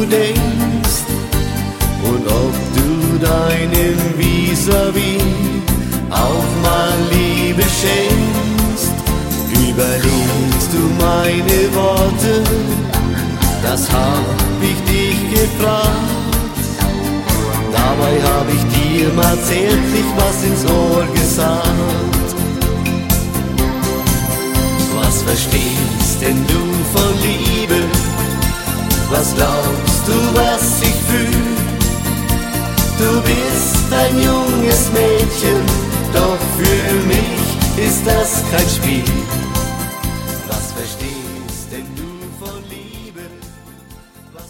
denkst und ob du deinem Vis-à-vis auch mal Liebe schenkst. Überlegst du meine Worte, das hab ich dich gefragt. Dabei hab ich dir mal zärtlich was ins Ohr gesagt. Was verstehst denn du von Liebe? Was glaubst du, was ich fühl? Du bist ein junges Mädchen, doch für mich ist das kein Spiel. Was verstehst